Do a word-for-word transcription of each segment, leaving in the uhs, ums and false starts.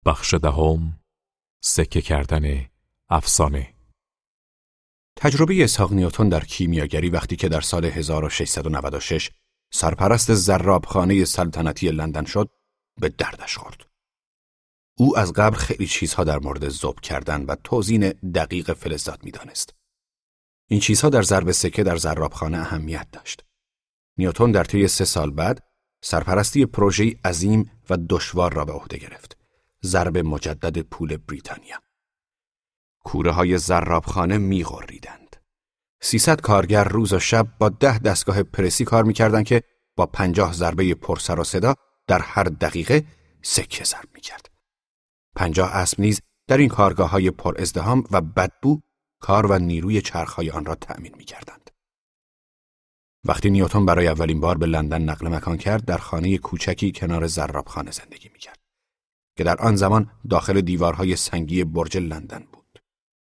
بخش دهم، سکه کردن افسانه. تجربه اسحاق نیوتن در کیمیاگری وقتی که در سال هزار و ششصد و نود و شش سرپرست ضرابخانه سلطنتی لندن شد، به دردش خورد. او از قبل خیلی چیزها در مورد ذوب کردن و توزیع دقیق فلزات می‌دانست. این چیزها در ضرب سکه در ضرابخانه اهمیت داشت. نیوتن در طی سه سال بعد سرپرستی پروژه‌ای عظیم و دشوار را به عهده گرفت: ضرب مجدد پول بریتانیا. کوره‌های ضرابخانه می‌غریدند. سیصد کارگر روز و شب با ده دستگاه پرسی کار می‌کردند که با پنجاه ضربه پرسر و صدا در هر دقیقه سکه ضرب می‌کرد. پنجاه اسب نیز در این کارگاه‌های پر ازدحام و بدبو کار و نیروی چرخ‌های آن را تأمین می‌کردند. وقتی نیوتن برای اولین بار به لندن نقل مکان کرد، در خانه کوچکی کنار ضرابخانه زندگی می‌کرد که در آن زمان داخل دیوارهای سنگی برج لندن بود.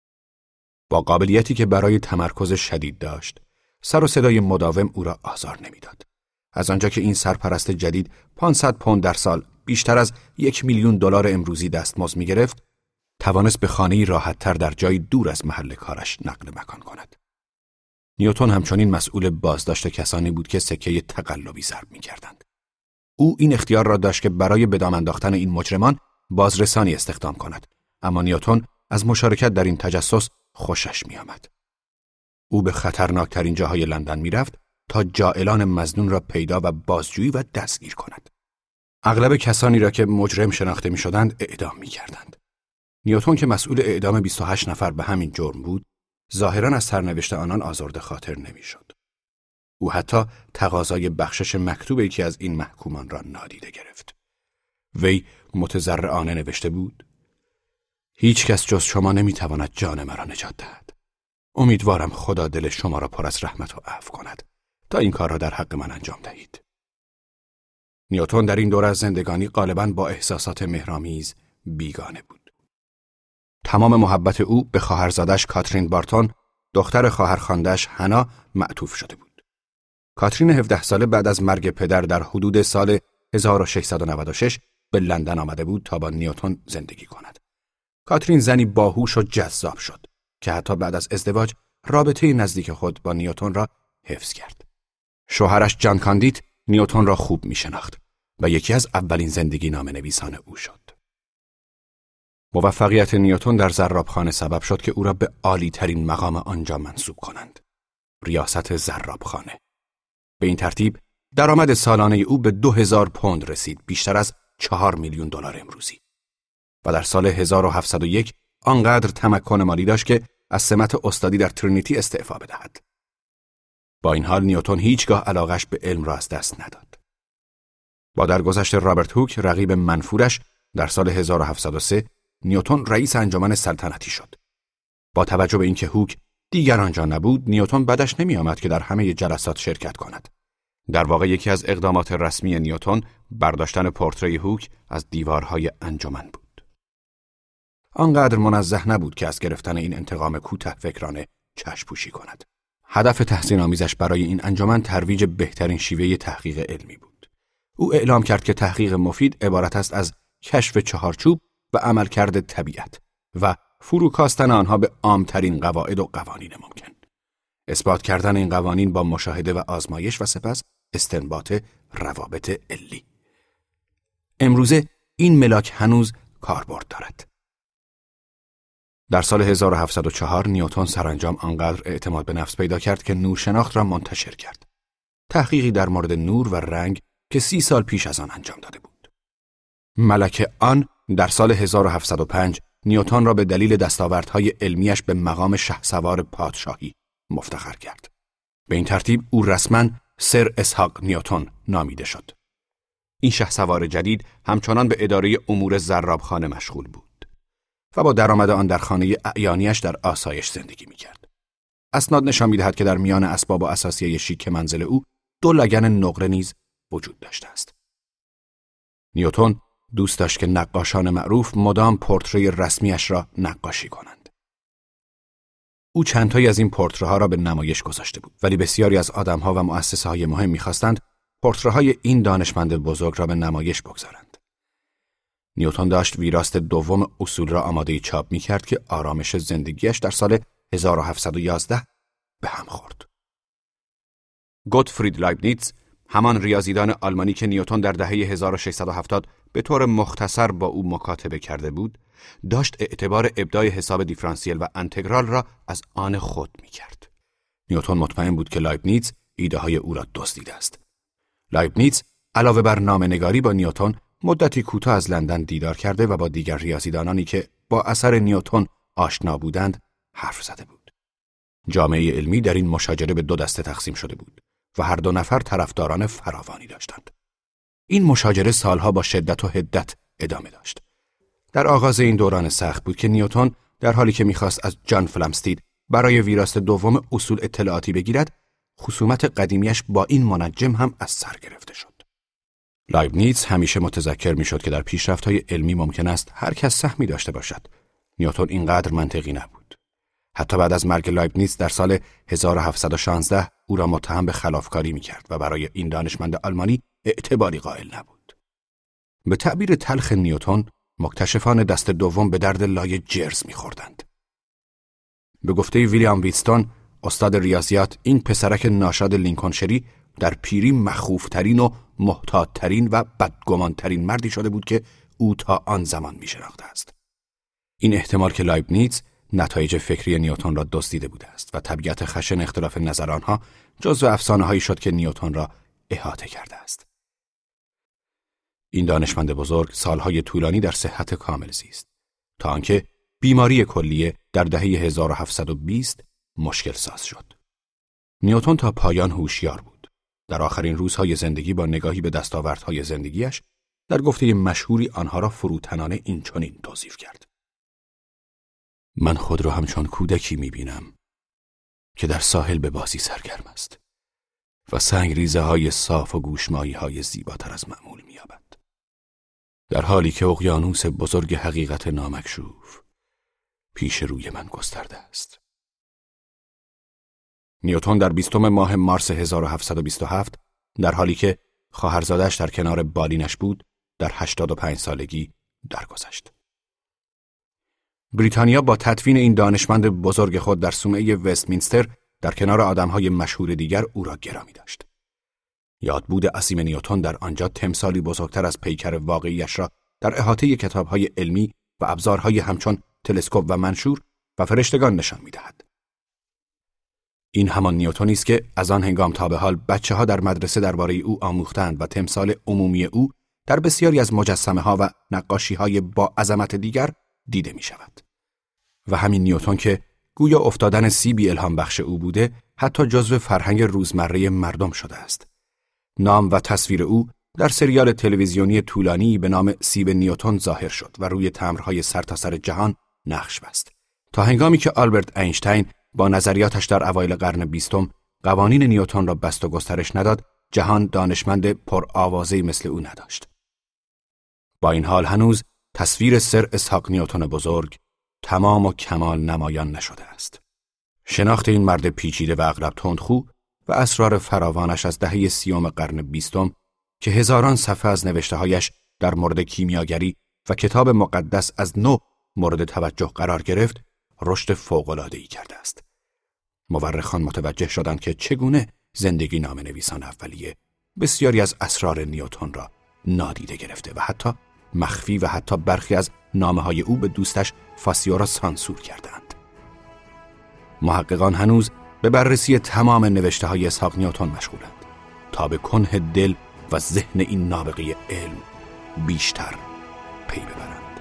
با قابلیتی که برای تمرکز شدید داشت، سر و صدای مداوم او را آزار نمی‌داد. از آنجا که این سرپرست جدید پانصد پوند در سال، بیشتر از یک میلیون دلار امروزی دستمزد می‌گرفت، توانست به خانه‌ای راحت‌تر در جایی دور از محل کارش نقل مکان کند. نیوتن همچنین مسئول بازداشت کسانی بود که سکه تقلبی ضرب می‌کردند. او این اختیار را داشت که برای به دام انداختن این مجرمان بازرسانی استخدام کند، اما نیوتن از مشارکت در این تجسس خوشش می‌آمد. او به خطرناکترین جاهای لندن می‌رفت تا جائلان مظنون را پیدا و بازجویی و دستگیر کند. اغلب کسانی را که مجرم شناخته می‌شدند اعدام می‌کردند. نیوتن که مسئول اعدام بیست و هشت نفر به همین جرم بود، ظاهراً از سرنوشت آنان آزرده خاطر نمی‌شد. او حتی تقاضای بخشش مکتوب یکی از این محکومان را نادیده گرفت. وی متضرعانه نوشته بود: هیچ کس جز شما نمی‌تواند جان مرا نجات دهد. امیدوارم خدا دل شما را پر از رحمت و عفو کند تا این کار را در حق من انجام دهید. نیوتن در این دوره از زندگانی غالباً با احساسات مهرآمیز بیگانه بود. تمام محبت او به خواهرزادش کاترین بارتون، دختر خواهرخوانده‌اش هنا، معطوف شده بود. کاترین هفده ساله بعد از مرگ پدر در حدود سال هزار و ششصد و نود و شش به لندن آمده بود تا با نیوتن زندگی کند. کاترین زنی باهوش و جذاب شد که حتی بعد از ازدواج رابطه نزدیک خود با نیوتن را حفظ کرد. شوهرش جان کاندیت نیوتن را خوب می شناخت و یکی از اولین زندگی نامه نویسان او شد. موفقیت نیوتن در ضرابخانه سبب شد که او را به عالی ترین مقام آنجا منصوب کنند: ریاست ضرابخانه. به این ترتیب درآمد سالانه او به دو هزار پوند رسید، بیشتر از چهار میلیون دلار امروزی. و در سال هزار و هفتصد و یک آنقدر تمکن مالی داشت که از سمت استادی در ترینیتی استعفا بدهد. با این حال نیوتن هیچگاه علاقش به علم را از دست نداد. با درگذشت رابرت هوک، رقیب منفورش، در سال هزار و هفتصد و سه نیوتن رئیس انجمن سلطنتی شد. با توجه به اینکه هوک دیگر آنجا نبود، نیوتن بدش نمی آمد که در همه جلسات شرکت کند. در واقع یکی از اقدامات رسمی نیوتن برداشتن پورتری هوک از دیوارهای انجمن بود. آنقدر منزه نبود که از گرفتن این انتقام کوته فکرانه چشم پوشی کند. هدف تحسین آمیزش برای این انجمن ترویج بهترین شیوه تحقیق علمی بود. او اعلام کرد که تحقیق مفید عبارت است از کشف چهارچوب و عملکرد طبیعت و فروکاستن آنها به عامترین قواعد و قوانین ممکن. اثبات کردن این قوانین با مشاهده و آزمایش و سپس استنباط روابط علی. امروزه این ملاک هنوز کاربرد دارد. در سال هزار و هفتصد و چهار نیوتن سرانجام آنقدر اعتماد به نفس پیدا کرد که نورشناخت را منتشر کرد. تحقیقی در مورد نور و رنگ که سی سال پیش از آن انجام داده بود. ملکه آن در سال هزار و هفتصد و پنج نیوتن را به دلیل دستاوردهای علمیش به مقام شهسوار پادشاهی مفتخر کرد. به این ترتیب او رسما سر اسحاق نیوتن نامیده شد. این شهسوار جدید همچنان به اداره امور ضرابخانه مشغول بود و با درآمد آن در خانه اعیانیش در آسایش زندگی می‌کرد. اسناد نشان می‌دهد که در میان اسباب اساسیه شیک منزل او دو لگن نقره نیز وجود داشته است. نیوتن دوست داشت که نقاشان معروف مدام پورتری رسمیش را نقاشی کنند. او چند تایی از این پورتره‌ها را به نمایش گذاشته بود، ولی بسیاری از آدم‌ها و مؤسسه‌های مهم می‌خواستند پورتره‌های این دانشمند بزرگ را به نمایش بگذارند. نیوتن داشت ویراست دوم اصول را آماده چاپ می کرد که آرامش زندگیش در سال هزار و هفتصد و یازده به هم خورد. گوتفرید لایبنیتز، همان ریاضیدان آلمانی که نیوتن در دهه هزار و ششصد و هفتاد به طور مختصر با او مکاتبه کرده بود، داشت اعتبار ابداع حساب دیفرانسیل و انتگرال را از آن خود می کرد. نیوتن مطمئن بود که لایبنیتز ایده های او را دزدیده است. لایبنیتز علاوه بر نامه‌نگاری با نیوتن مدتی کوتاه از لندن دیدار کرده و با دیگر ریاضیدانانی که با اثر نیوتن آشنا بودند حرف زده بود. جامعه علمی در این مشاجره به دو دسته تقسیم شده بود و هر دو نفر طرفداران فراوانی داشتند. این مشاجره سالها با شدت و حدت ادامه داشت. در آغاز این دوران سخت بود که نیوتن در حالی که می‌خواست از جان فلمستید برای ویراست دوم اصول اطلاعاتی بگیرد، خصومت قدیمیش با این منجم هم از سر گرفته شد. لایبنیتز همیشه متذکر می‌شد که در پیشرفت‌های علمی ممکن است هر کس سهمی داشته باشد. نیوتن اینقدر منطقی نبود. حتی بعد از مرگ لایبنیتز در سال هزار و هفتصد و شانزده او را متهم به خلافکاری می‌کرد و برای این دانشمند آلمانی اعتباری قائل نبود. به تعبیر تلخ نیوتن، مکتشفان دست دوم به درد لای جرز می‌خوردند. به گفته ویلیام ویتستون، استاد ریاضیات، این پسرک ناشاد لینکلنشری در پیری مخوفترین و محتاط‌ترین و بدگمان‌ترین مردی شده بود که او تا آن زمان می‌شناخته است. این احتمال که لایبنیتز نتایج فکری نیوتن را دزدیده بوده است و طبیعت خشن اختلاف نظر آنها جزو افسانه‌هایی شد که نیوتن را احاطه کرده است. این دانشمند بزرگ سالهای طولانی در صحت کامل زیست تا آنکه بیماری کلیه در دهه هزار و هفتصد و بیست مشکل ساز شد. نیوتن تا پایان هوشیار بود. در آخرین روزهای زندگی با نگاهی به دستاوردهای زندگیش در گفته مشهوری آنها را فروتنانه این چنین توصیف کرد: من خود را همچون کودکی می‌بینم که در ساحل به بازی سرگرم است و سنگریزه های صاف و گوشمایی های زیباتر از معمول می‌یابد، در حالی که اقیانوس بزرگ حقیقت نامکشوف پیش روی من گسترده است. نیوتن در بیستم ماه مارس هزار و هفتصد و بیست و هفت در حالی که خواهرزادش در کنار بالینش بود در هشتاد و پنج سالگی درگذشت. بریتانیا با تدفین این دانشمند بزرگ خود در صومعه وستمینستر در کنار آدم‌های مشهور دیگر او را گرامی داشت. یادبود عظیم نیوتن در آنجا تمثالی بزرگتر از پیکر واقعیش را در احاطه کتاب‌های علمی و ابزارهای همچون تلسکوپ و منشور و فرشتگان نشان می‌دهد. این همان نیوتنی است که از آن هنگام تا به حال بچه‌ها در مدرسه درباره او آموختند و تمثال عمومی او در بسیاری از مجسمه‌ها و نقاشی‌های با عظمت دیگر دیده می‌شود. و همین نیوتن که گویا افتادن سیبی الهام بخش او بوده، حتی جزو فرهنگ روزمره مردم شده است. نام و تصویر او در سریال تلویزیونی طولانی به نام سیب نیوتن ظاهر شد و روی تمبرهای سرتاسر جهان نقش بست، تا هنگامی که آلبرت اینشتین با نظریاتش در اوایل قرن بیستم قوانین نیوتن را بست و گسترش نداد، جهان دانشمند پرآوازه‌ای مثل او نداشت. با این حال هنوز تصویر سر اسحاق نیوتن بزرگ تمام و کمال نمایان نشده است. شناخت این مرد پیچیده و اغلب تندخو و اسرار فراوانش از دهه سیوم قرن بیستم که هزاران صفحه از نوشته‌هایش در مورد کیمیاگری و کتاب مقدس از نو مورد توجه قرار گرفت، رشد فوق‌العاده‌ای کرده است. مورخان متوجه شدند که چگونه زندگی نام نویسان اولیه بسیاری از اسرار نیوتن را نادیده گرفته و حتی مخفی و حتی برخی از نامه‌های او به دوستش فاسیو را سانسور کردند. محققان هنوز به بررسی تمام نوشته‌های اسحاق نیوتن مشغولند تا به کنه دل و ذهن این نابغه علم بیشتر پی ببرند.